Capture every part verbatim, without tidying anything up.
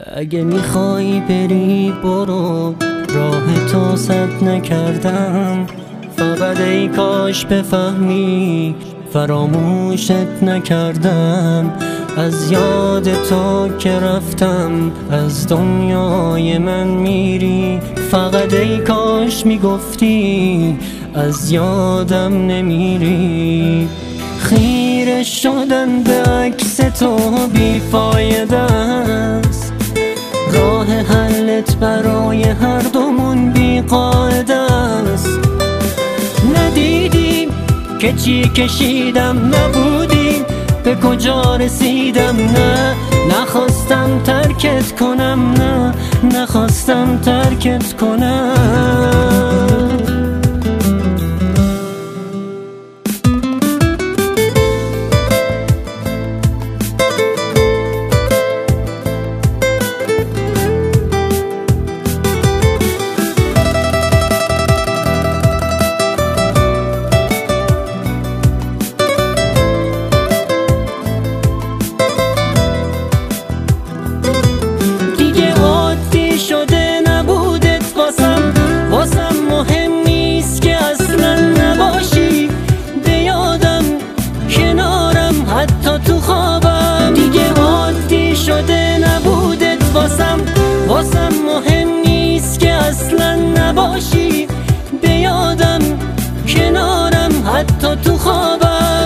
اگه میخوای بری برو، راه تو سد نکردم. فقط ای کاش بفهمی فراموشت نکردم. از یاد تو که رفتم از دنیای من میری. فقط ای کاش میگفتی از یادم نمیری. خیره شدن به عکس تو بیفایده است. راه حلت برای هر دومون بی قاعده است. ندیدیم که چی کشیدم، نبودیم به کجا رسیدم. نه نخواستم ترکت کنم، نه نخواستم ترکت کنم. واسم مهم نیست که اصلا نباشی. به یادم کنارم حتی تو خوابم.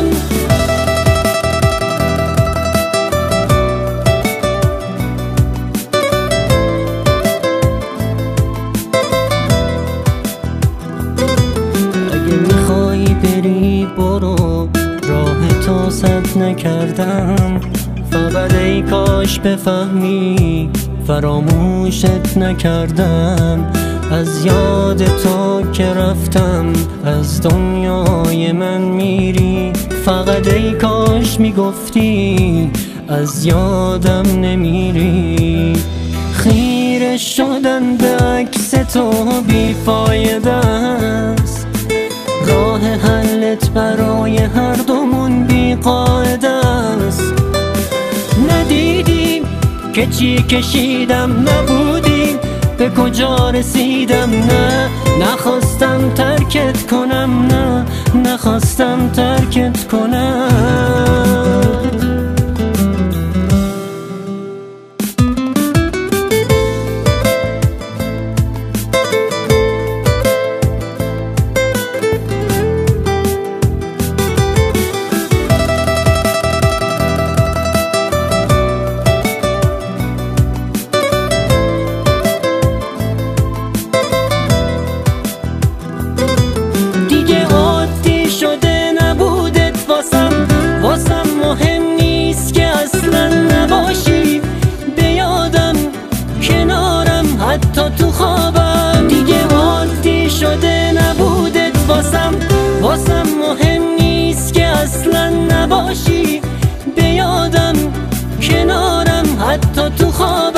اگه میخوای بری برو، راه تو سد نکردم. فقط ای کاش بفهمی فراموشت نکردم. از یاد تو که رفتم از دنیای من میری. فقط ای کاش میگفتی از یادم نمیری. خیره شدن به عکس تو بیفایده است. راه حلت برای هر دومون بی قاعده است. ندیدیم که چی کشیدم، نبودیم به کجا رسیدم. نه نخواستم ترکت کنم، نه نخواستم ترکت کنم. واسم مهم نیست که اصلا نباشی. به یادم کنارم حتی تو خوابم. دیگه عادی شده نبودت واسم. واسم مهم نیست که اصلا نباشی. به یادم کنارم حتی تو خوابم.